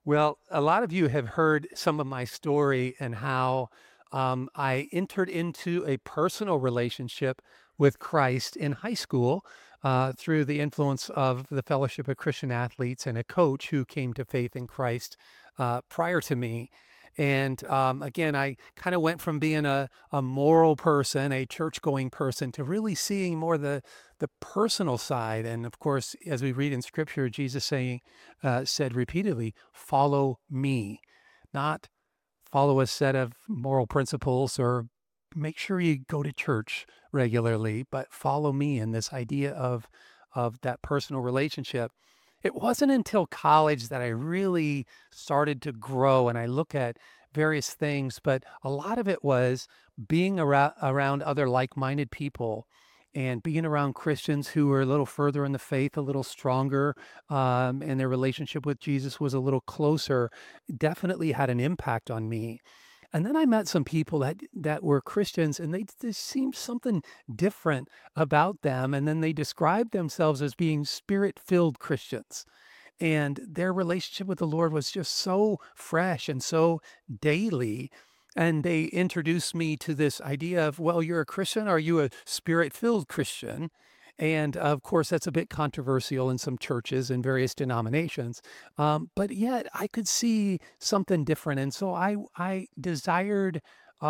Well, a lot of you have heard some of my story and how I entered into a personal relationship with Christ in high school through the influence of the Fellowship of Christian Athletes and a coach who came to faith in Christ prior to me. And again, I kind of went from being a moral person, a church going person, to really seeing more the personal side. And of course, as we read in scripture, Jesus said repeatedly, follow me, not follow a set of moral principles or make sure you go to church regularly, but follow me in this idea of that personal relationship. It wasn't until college that I really started to grow and I look at various things, but a lot of it was being around other like-minded people and being around Christians who were a little further in the faith, a little stronger, and their relationship with Jesus was a little closer, definitely had an impact on me. And then I met some people that were Christians, and they there seemed something different about them. And then they described themselves as being spirit-filled Christians. And their relationship with the Lord was just so fresh and so daily. And they introduced me to this idea of, well, you're a Christian. Are you a spirit-filled Christian? And of course, that's a bit controversial in some churches and various denominations. But yet I could see something different. And so I desired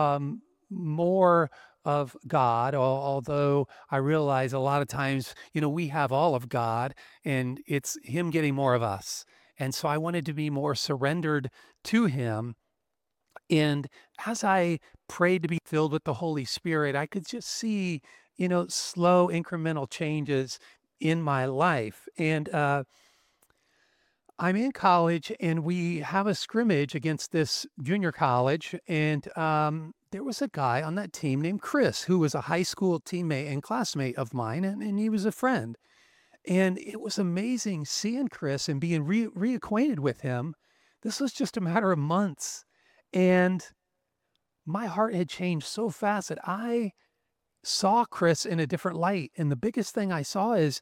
more of God, although I realize a lot of times, we have all of God and it's Him getting more of us. And so I wanted to be more surrendered to Him. And as I prayed to be filled with the Holy Spirit, I could just see, slow incremental changes in my life. And I'm in college and we have a scrimmage against this junior college. And there was a guy on that team named Chris, who was a high school teammate and classmate of mine, and he was a friend. And it was amazing seeing Chris and being reacquainted with him. This was just a matter of months. And my heart had changed so fast that I saw Chris in a different light. And the biggest thing I saw is,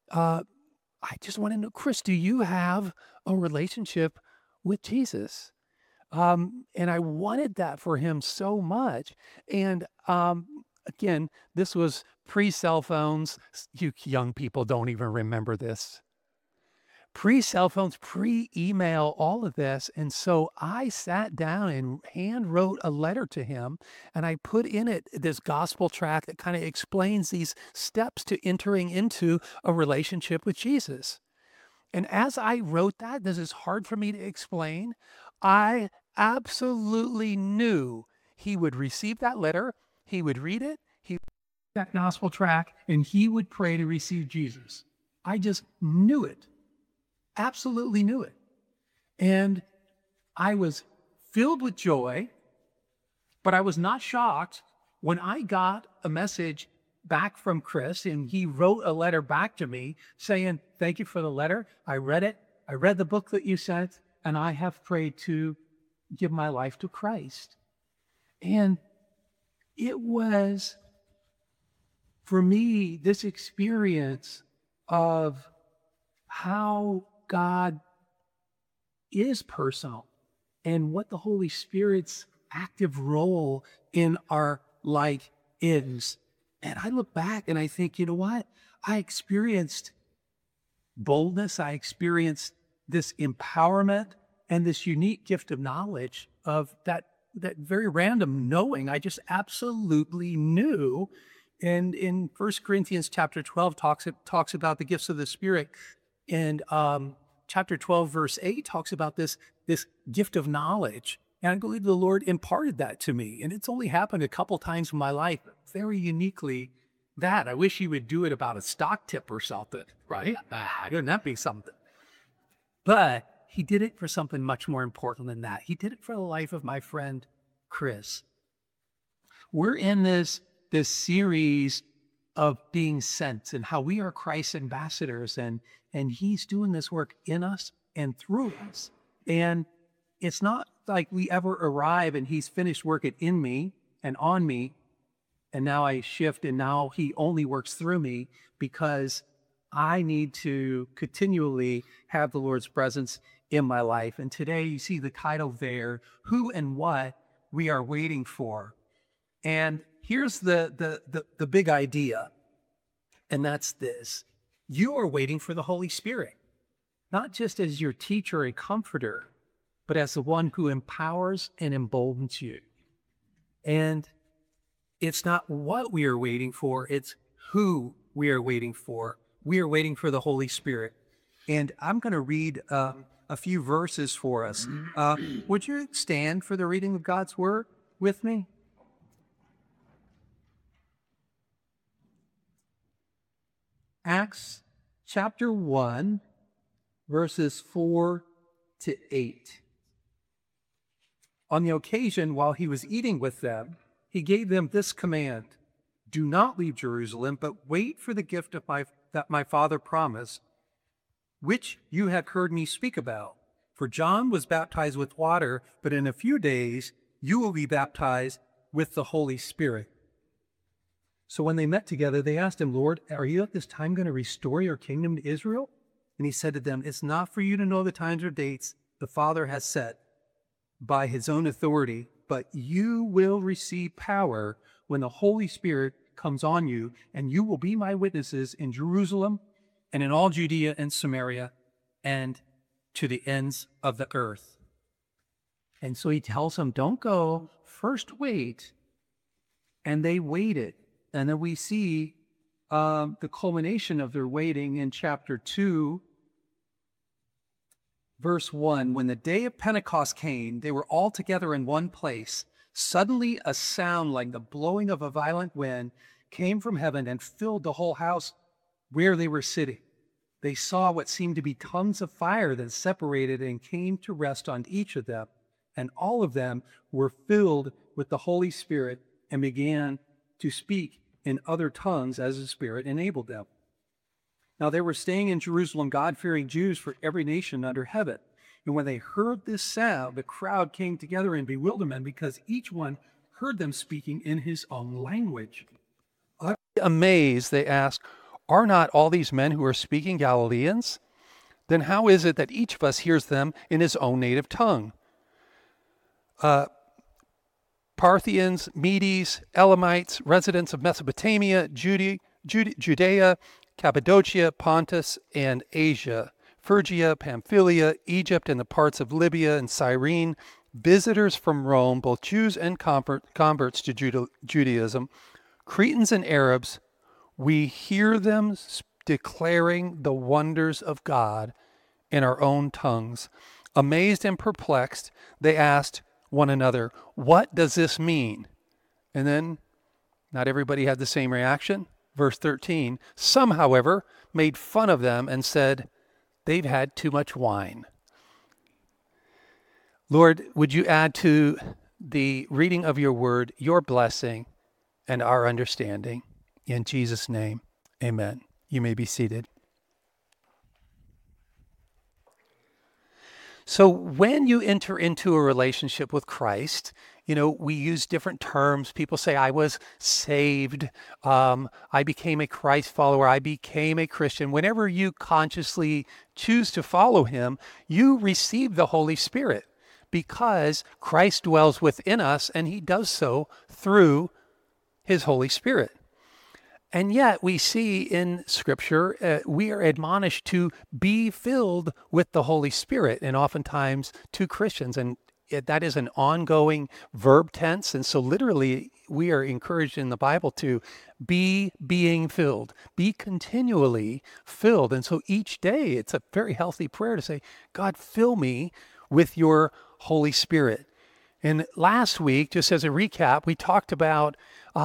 I just want to know, Chris, do you have a relationship with Jesus? And I wanted that for him so much. And again, this was pre-cell phones. You young people don't even remember this. Pre-cell phones, pre-email, all of this. And so I sat down and hand wrote a letter to him, and I put in it this gospel tract that kind of explains these steps to entering into a relationship with Jesus. And as I wrote that, this is hard for me to explain. I absolutely knew he would receive that letter, he would read it, he would read that gospel tract, and he would pray to receive Jesus. I just knew it. Absolutely knew it. And I was filled with joy, but I was not shocked when I got a message back from Chris and he wrote a letter back to me saying, thank you for the letter. I read it. I read the book that you sent, and I have prayed to give my life to Christ. And it was, for me, this experience of how God is personal and what the Holy Spirit's active role in our life is. And I look back and I think, you know what? I experienced boldness. I experienced this empowerment and this unique gift of knowledge of that very random knowing. I just absolutely knew. And in 1 Corinthians chapter 12 talks about the gifts of the Spirit. And chapter 12, verse 8 talks about this gift of knowledge. And I believe the Lord imparted that to me. And it's only happened a couple times in my life, very uniquely that. I wish He would do it about a stock tip or something, right? Wouldn't that be something? But He did it for something much more important than that. He did it for the life of my friend, Chris. We're in this series of being sent and how we are Christ's ambassadors, and He's doing this work in us and through us. And it's not like we ever arrive and He's finished working in me and on me, and now I shift and now He only works through me, because I need to continually have the Lord's presence in my life. And today you see the title there, Who and What We Are Waiting For. And here's the big idea, and that's this. You are waiting for the Holy Spirit, not just as your teacher and comforter, but as the one who empowers and emboldens you. And it's not what we are waiting for, it's who we are waiting for. We are waiting for the Holy Spirit. And I'm going to read a few verses for us. Would you stand for the reading of God's Word with me? Acts chapter 1, verses 4 to 8. On the occasion, while he was eating with them, he gave them this command: do not leave Jerusalem, but wait for the gift that my Father promised, which you have heard me speak about. For John was baptized with water, but in a few days you will be baptized with the Holy Spirit. So when they met together, they asked him, Lord, are you at this time going to restore your kingdom to Israel? And he said to them, it's not for you to know the times or dates the Father has set by his own authority, but you will receive power when the Holy Spirit comes on you, and you will be my witnesses in Jerusalem and in all Judea and Samaria and to the ends of the earth. And so he tells them, don't go, first wait. And they waited. And then we see the culmination of their waiting in chapter 2, verse 1. When the day of Pentecost came, they were all together in one place. Suddenly a sound like the blowing of a violent wind came from heaven and filled the whole house where they were sitting. They saw what seemed to be tongues of fire that separated and came to rest on each of them. And all of them were filled with the Holy Spirit and began to speak in other tongues as the Spirit enabled them. Now they were staying in Jerusalem, God-fearing Jews for every nation under heaven. And when they heard this sound, the crowd came together in bewilderment because each one heard them speaking in his own language. Amazed, they asked, are not all these men who are speaking Galileans? Then how is it that each of us hears them in his own native tongue? Parthians, Medes, Elamites, residents of Mesopotamia, Judea, Cappadocia, Pontus, and Asia, Phrygia, Pamphylia, Egypt, and the parts of Libya and Cyrene, visitors from Rome, both Jews and converts to Judaism, Cretans and Arabs, we hear them declaring the wonders of God in our own tongues. Amazed and perplexed, they asked one another, what does this mean? And then, not everybody had the same reaction. Verse 13, some, however, made fun of them and said, they've had too much wine. Lord, would you add to the reading of your word, your blessing and our understanding? In Jesus' name, amen. You may be seated. So when you enter into a relationship with Christ, we use different terms. People say, I was saved. I became a Christ follower. I became a Christian. Whenever you consciously choose to follow him, you receive the Holy Spirit because Christ dwells within us and he does so through his Holy Spirit. And yet we see in Scripture, we are admonished to be filled with the Holy Spirit, and oftentimes to Christians. And that is an ongoing verb tense. And so literally, we are encouraged in the Bible to be being filled, be continually filled. And so each day, it's a very healthy prayer to say, God, fill me with your Holy Spirit. And last week, just as a recap, we talked about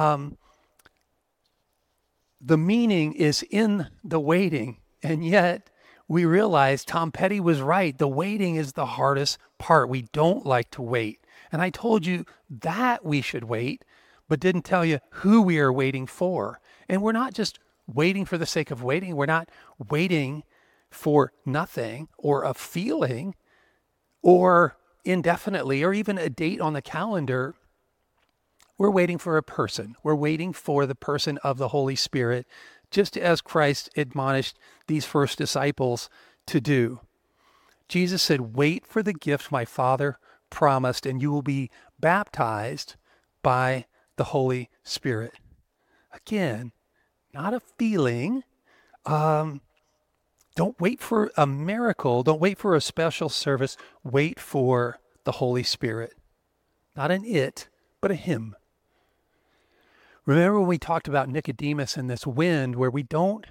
the meaning is in the waiting, and yet we realize Tom Petty was right. The waiting is the hardest part. We don't like to wait. And I told you that we should wait, but didn't tell you who we are waiting for. And we're not just waiting for the sake of waiting. We're not waiting for nothing or a feeling or indefinitely or even a date on the calendar. We're waiting for a person. We're waiting for the person of the Holy Spirit, just as Christ admonished these first disciples to do. Jesus said, wait for the gift my Father promised, and you will be baptized by the Holy Spirit. Again, not a feeling. Um, don't wait for a miracle. Don't wait for a special service. Wait for the Holy Spirit. Not an it, but a him. Remember when we talked about Nicodemus and this wind where we don't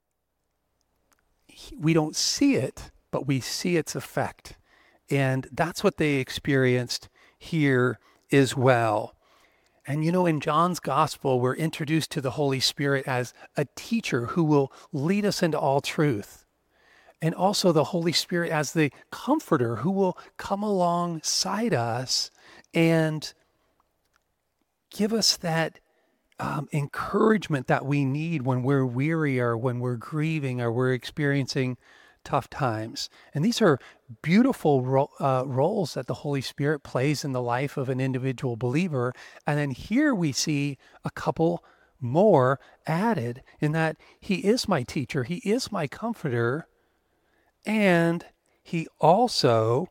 see it, but we see its effect. And that's what they experienced here as well. And in John's gospel, we're introduced to the Holy Spirit as a teacher who will lead us into all truth. And also the Holy Spirit as the comforter who will come alongside us and give us that encouragement that we need when we're weary or when we're grieving or we're experiencing tough times. And these are beautiful roles that the Holy Spirit plays in the life of an individual believer. And then here we see a couple more added in that he is my teacher, he is my comforter, and he also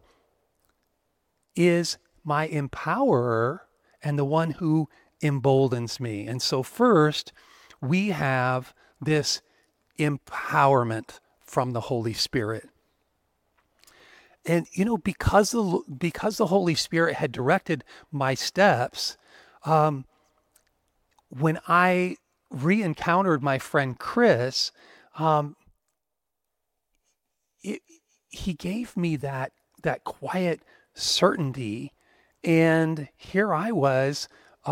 is my empowerer and the one who emboldens me. And so first, we have this empowerment from the Holy Spirit. And because the Holy Spirit had directed my steps, when I re-encountered my friend Chris, he gave me that quiet certainty. And here I was,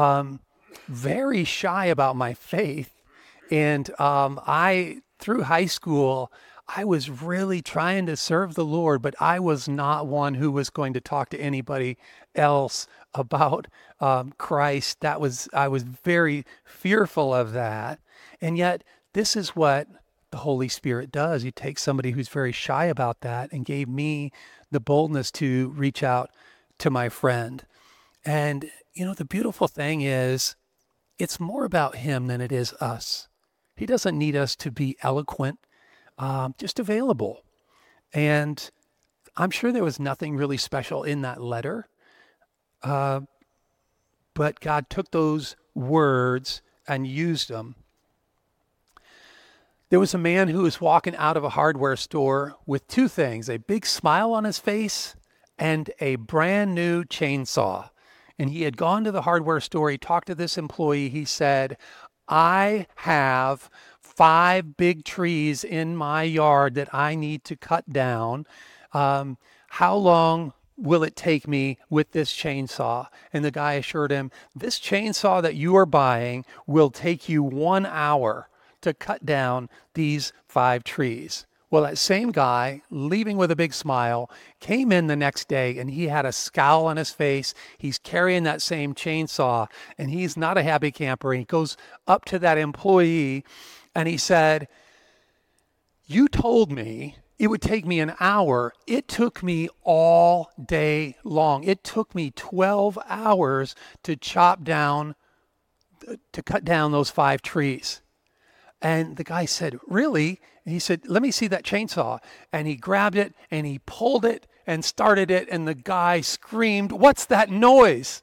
very shy about my faith. And through high school, I was really trying to serve the Lord, but I was not one who was going to talk to anybody else about Christ. I was very fearful of that. And yet, this is what the Holy Spirit does. He takes somebody who's very shy about that and gave me the boldness to reach out to my friend. And, the beautiful thing is, it's more about him than it is us. He doesn't need us to be eloquent, just available. And I'm sure there was nothing really special in that letter, but God took those words and used them. There was a man who was walking out of a hardware store with two things, a big smile on his face and a brand new chainsaw. And he had gone to the hardware store. He talked to this employee. He said, I have 5 big trees in my yard that I need to cut down. How long will it take me with this chainsaw? And the guy assured him, this chainsaw that you are buying will take you 1 hour to cut down these 5 trees. Well, that same guy, leaving with a big smile, came in the next day and he had a scowl on his face. He's carrying that same chainsaw and he's not a happy camper. He goes up to that employee and he said, you told me it would take me an hour. It took me all day long. It took me 12 hours to cut down those 5 trees. And the guy said, really? And he said, let me see that chainsaw. And he grabbed it and he pulled it and started it. And the guy screamed, what's that noise?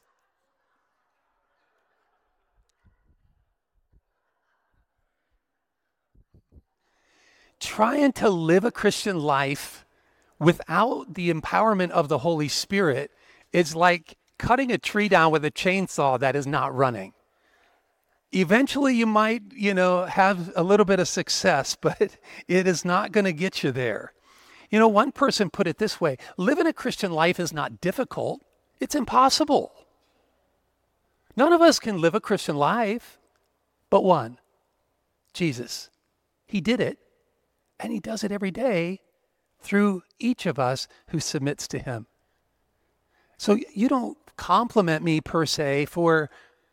Trying to live a Christian life without the empowerment of the Holy Spirit is like cutting a tree down with a chainsaw that is not running. Eventually you might, have a little bit of success, but it is not going to get you there. One person put it this way, living a Christian life is not difficult. It's impossible. None of us can live a Christian life, but one, Jesus. He did it, and he does it every day through each of us who submits to him. So you don't compliment me per se for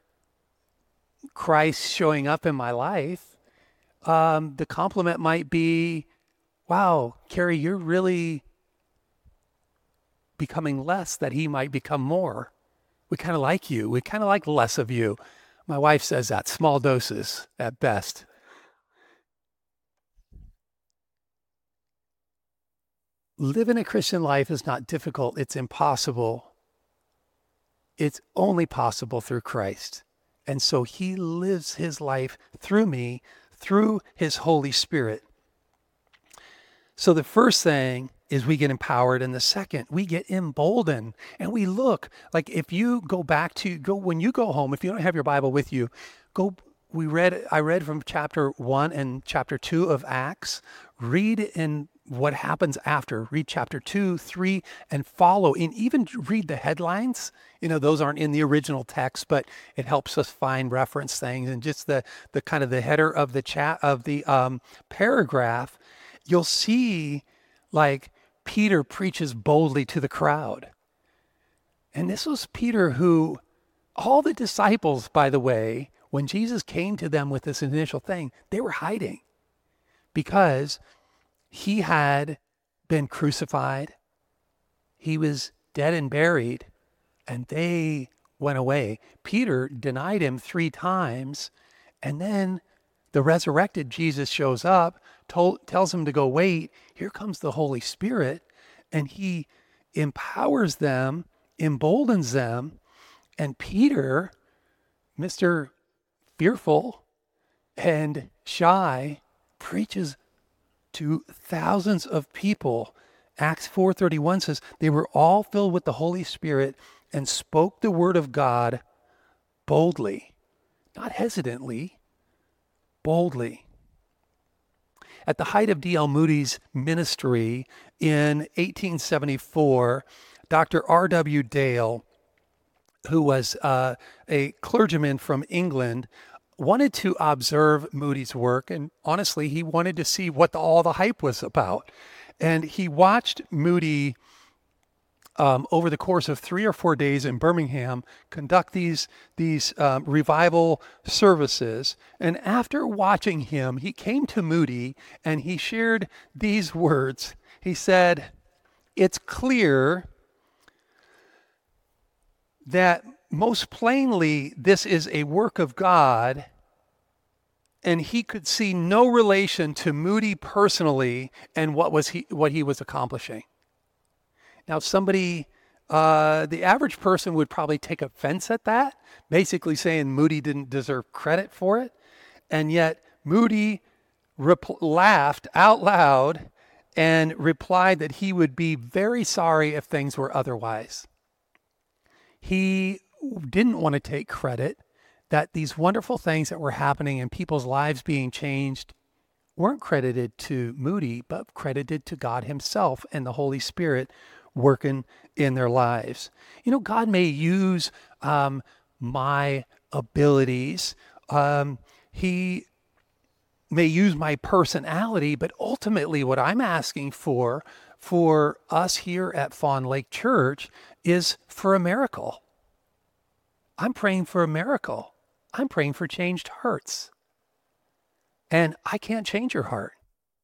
Christ showing up in my life. The compliment might be, wow, Carrie, you're really becoming less that he might become more. We kind of like you. We kind of like less of you. My wife says that, small doses at best. living a Christian life is not difficult. It's impossible. It's only possible through Christ. And so he lives his life through me, through his Holy Spirit. So the first thing is we get empowered, and the second, we get emboldened. And we look, like if you go back to, when you go home, if you don't have your Bible with you, I read from chapter 1 and chapter 2 of Acts. Read in what happens after. Read chapter 2, 3, and follow. And even read the headlines. Those aren't in the original text, but it helps us find reference things. And just the kind of the header of the paragraph, you'll see like Peter preaches boldly to the crowd. And this was Peter who, all the disciples, by the way, when Jesus came to them with this initial thing, they were hiding because he had been crucified. He was dead and buried, and they went away. Peter denied him 3 times, and then the resurrected Jesus shows up, tells him to go wait. Here comes the Holy Spirit, and he empowers them, emboldens them, and Peter, Mr. Fearful and shy, preaches to thousands of people. Acts 4:31 says, they were all filled with the Holy Spirit and spoke the word of God boldly, not hesitantly, boldly. At the height of D.L. Moody's ministry in 1874, Dr. R.W. Dale, who was a clergyman from England, wanted to observe Moody's work. And honestly, he wanted to see what all the hype was about. And he watched Moody over the course of 3 or 4 days in Birmingham conduct these revival services. And after watching him, he came to Moody and he shared these words. He said, "It's clear that most plainly this is a work of God," and he could see no relation to Moody personally and what he was accomplishing. Now, the average person would probably take offense at that, basically saying Moody didn't deserve credit for it. And yet Moody laughed out loud and replied that he would be very sorry if things were otherwise. He didn't want to take credit that these wonderful things that were happening and people's lives being changed weren't credited to Moody, but credited to God himself and the Holy Spirit working in their lives. God may use my abilities. He may use my personality, but ultimately what I'm asking for us here at Fawn Lake Church is for a miracle. I'm praying for a miracle. I'm praying for changed hearts. And I can't change your heart.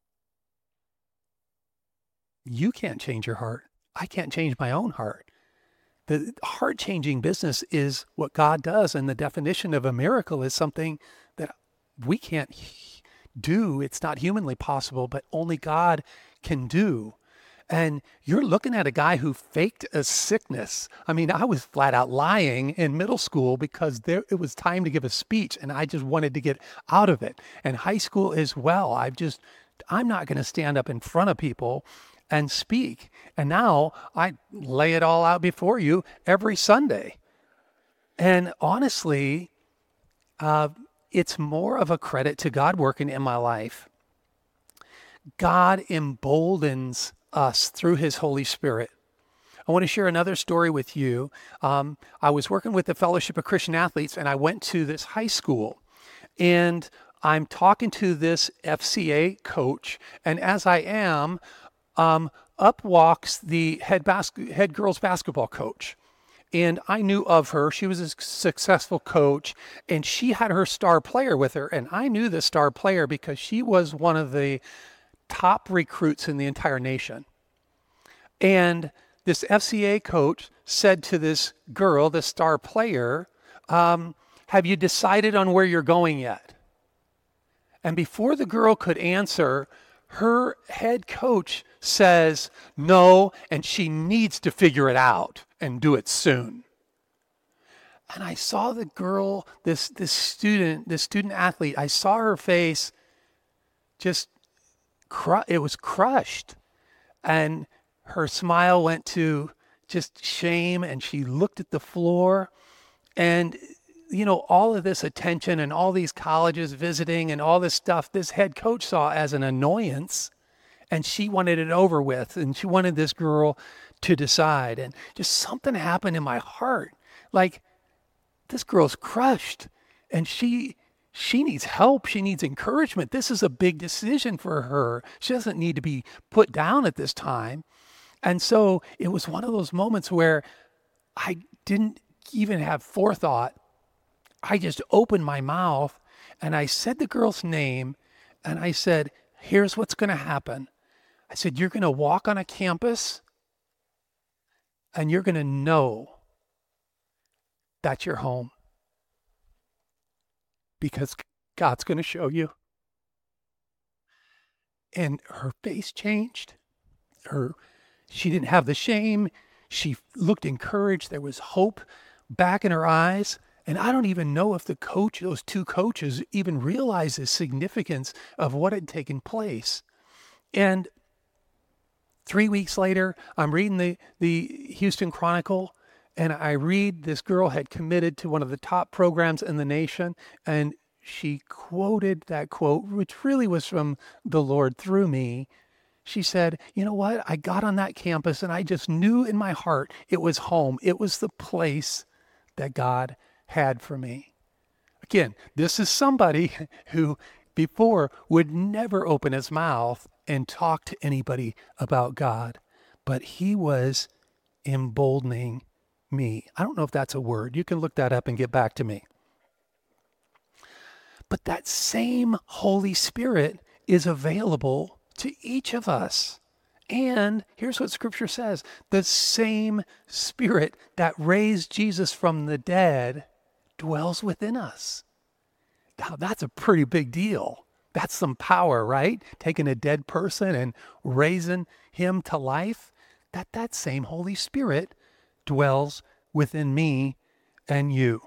You can't change your heart. I can't change my own heart. The heart-changing business is what God does, and the definition of a miracle is something that we can't do. It's not humanly possible, but only God can do. And you're looking at a guy who faked a sickness. I mean, I was flat out lying in middle school because it was time to give a speech and I just wanted to get out of it. And high school as well. I'm not going to stand up in front of people and speak. And now I lay it all out before you every Sunday. And honestly, it's more of a credit to God working in my life. God emboldens us through his Holy Spirit. I want to share another story with you. I was working with the Fellowship of Christian Athletes, and I went to this high school, and I'm talking to this FCA coach, and as I am, up walks the head girls basketball coach. And I knew of her. She was a successful coach, and she had her star player with her. And I knew the star player because she was one of the top recruits in the entire nation. And this FCA coach said to this girl, this star player, have you decided on where you're going yet? And before the girl could answer, her head coach says no, and she needs to figure it out and do it soon. And I saw the girl, this student athlete, I saw her face just, it was crushed. And her smile went to just shame, and she looked at the floor. And, all of this attention and all these colleges visiting and all this stuff, this head coach saw as an annoyance, and she wanted it over with, and she wanted this girl to decide. And just something happened in my heart. Like, this girl's crushed, and she needs help. She needs encouragement. This is a big decision for her. She doesn't need to be put down at this time. And so it was one of those moments where I didn't even have forethought. I just opened my mouth and I said the girl's name, and I said, here's what's going to happen. I said, you're going to walk on a campus and you're going to know that's your home, because God's going to show you. And her face changed. She didn't have the shame. She looked encouraged. There was hope back in her eyes. And I don't even know if those two coaches even realized the significance of what had taken place. And 3 weeks later, I'm reading the Houston Chronicle, and I read this girl had committed to one of the top programs in the nation, and she quoted that quote, which really was from the Lord through me. She said, you know what? I got on that campus and I just knew in my heart it was home. It was the place that God had for me. Again, this is somebody who before would never open his mouth and talk to anybody about God, but he was emboldening me. I don't know if that's a word. You can look that up and get back to me. But that same Holy Spirit is available to each of us. And here's what Scripture says: the same Spirit that raised Jesus from the dead dwells within us. Now, that's a pretty big deal. That's some power, right? Taking a dead person and raising him to life. That same Holy Spirit dwells within me and you.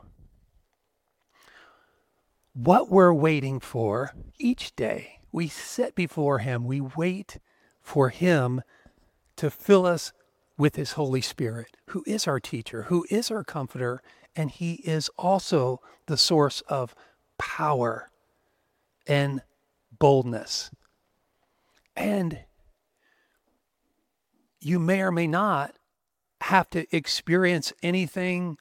What we're waiting for each day, we sit before him, we wait for him to fill us with his Holy Spirit, who is our teacher, who is our comforter, and he is also the source of power and boldness. And you may or may not have to experience anything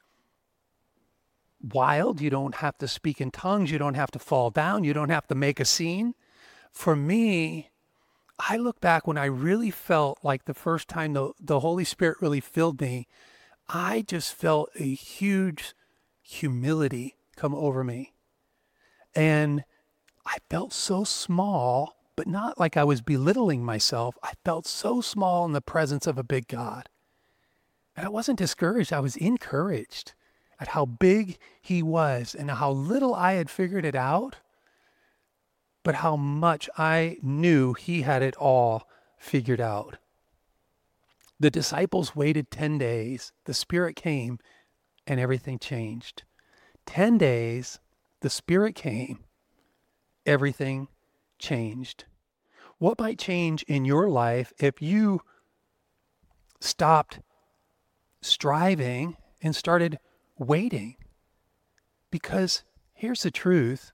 wild. You don't have to speak in tongues. You don't have to fall down. You don't have to make a scene. For me, I look back when I really felt like the first time the Holy Spirit really filled me, I just felt a huge humility come over me. And I felt so small, but not like I was belittling myself. I felt so small in the presence of a big God. And I wasn't discouraged. I was encouraged at how big he was and how little I had figured it out, but how much I knew he had it all figured out. The disciples waited 10 days. The Spirit came and everything changed. 10 days, the Spirit came, everything changed. What might change in your life if you stopped striving and started waiting? Because here's the truth.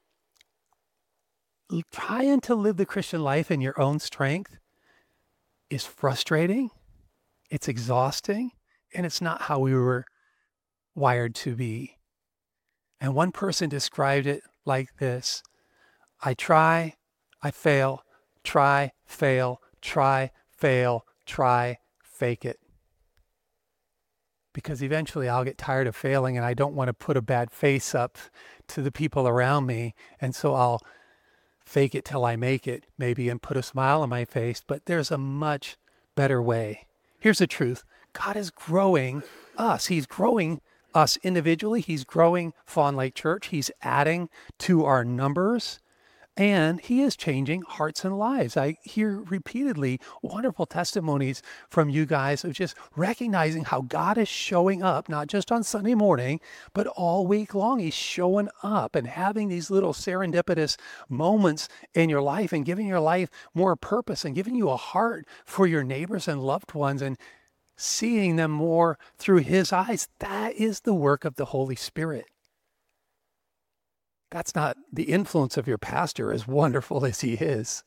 Trying to live the Christian life in your own strength is frustrating, it's exhausting, and it's not how we were wired to be. And one person described it like this: I try, I fail, try, fail, try, fail, try, fake it. Because eventually I'll get tired of failing and I don't want to put a bad face up to the people around me. And so I'll fake it till I make it, maybe, and put a smile on my face. But there's a much better way. Here's the truth. God is growing us. He's growing us individually. He's growing Fawn Lake Church. He's adding to our numbers. And he is changing hearts and lives. I hear repeatedly wonderful testimonies from you guys of just recognizing how God is showing up, not just on Sunday morning, but all week long. He's showing up and having these little serendipitous moments in your life and giving your life more purpose and giving you a heart for your neighbors and loved ones and seeing them more through his eyes. That is the work of the Holy Spirit. That's not the influence of your pastor, as wonderful as he is.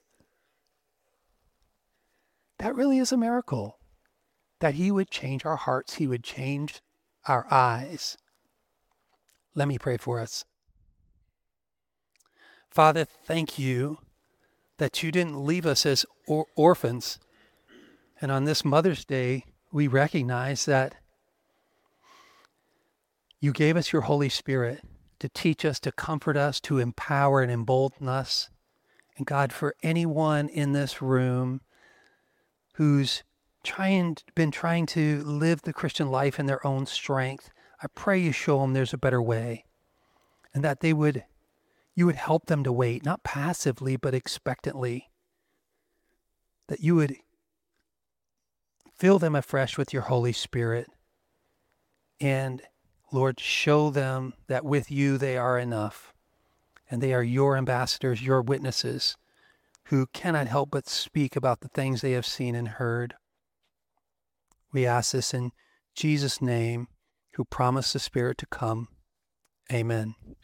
That really is a miracle, that he would change our hearts, he would change our eyes. Let me pray for us. Father, thank you that you didn't leave us as orphans. And on this Mother's Day, we recognize that you gave us your Holy Spirit to teach us, to comfort us, to empower and embolden us. And God, for anyone in this room who's been trying to live the Christian life in their own strength, I pray you show them there's a better way, and that you would help them to wait, not passively, but expectantly. That you would fill them afresh with your Holy Spirit, and Lord, show them that with you they are enough, and they are your ambassadors, your witnesses, who cannot help but speak about the things they have seen and heard. We ask this in Jesus' name, who promised the Spirit to come. Amen.